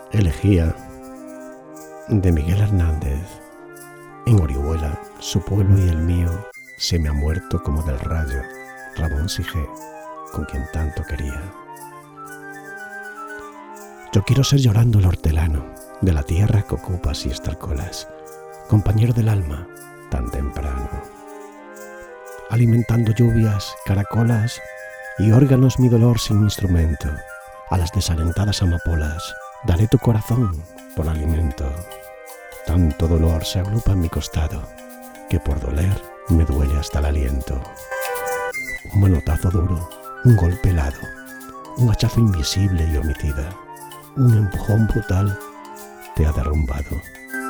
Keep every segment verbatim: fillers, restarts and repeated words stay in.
Elegía de Miguel Hernández. En Orihuela, su pueblo y el mío, se me ha muerto como del rayo Ramón Sige, con quien tanto quería. Yo quiero ser llorando el hortelano de la tierra que ocupas y estalcolas, compañero del alma tan temprano, alimentando lluvias, caracolas y órganos mi dolor sin instrumento. A las desalentadas amapolas daré tu corazón por alimento. Tanto dolor se agrupa en mi costado que por doler me duele hasta el aliento. Un manotazo duro, un golpe helado, un hachazo invisible y homicida, un empujón brutal te ha derrumbado.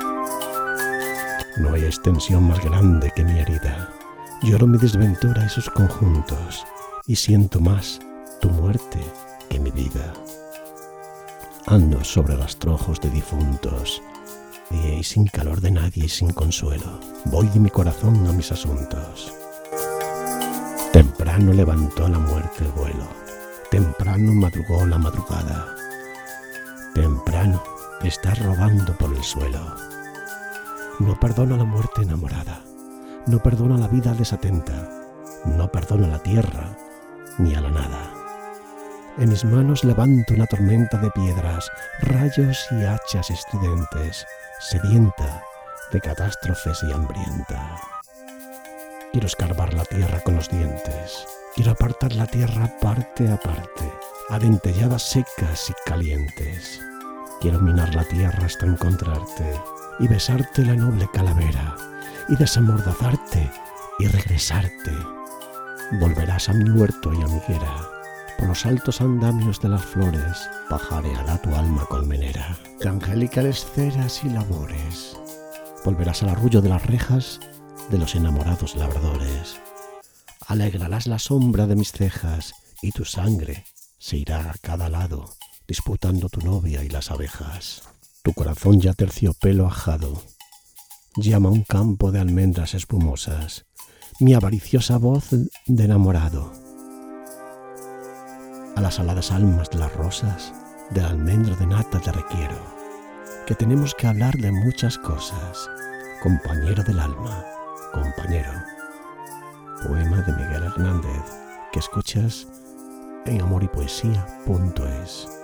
No hay extensión más grande que mi herida. Lloro mi desventura y sus conjuntos y siento más tu muerte que mi vida. Ando sobre rastrojos de difuntos y sin calor de nadie y sin consuelo, voy de mi corazón a mis asuntos. Temprano levantó la muerte el vuelo, temprano madrugó la madrugada, temprano está robando por el suelo. No perdono a la muerte enamorada, no perdono a la vida desatenta, no perdono a la tierra ni a la nada. En mis manos levanto una tormenta de piedras, rayos y hachas estridentes, sedienta de catástrofes y hambrienta. Quiero escarbar la tierra con los dientes, quiero apartar la tierra parte a parte, a dentelladas secas y calientes. Quiero minar la tierra hasta encontrarte y besarte la noble calavera y desamordazarte y regresarte. Volverás a mi huerto y a mi higuera, por los altos andamios de las flores pajareará tu alma colmenera de angélicas ceras y labores. Volverás al arrullo de las rejas de los enamorados labradores. Alegrarás la sombra de mis cejas y tu sangre se irá a cada lado disputando tu novia y las abejas. Tu corazón ya terciopelo ajado llama a un campo de almendras espumosas mi avariciosa voz de enamorado. A las aladas almas de las rosas, del almendro de nata te requiero, que tenemos que hablar de muchas cosas, compañero del alma, compañero. Poema de Miguel Hernández, que escuchas en amor y poesía punto es.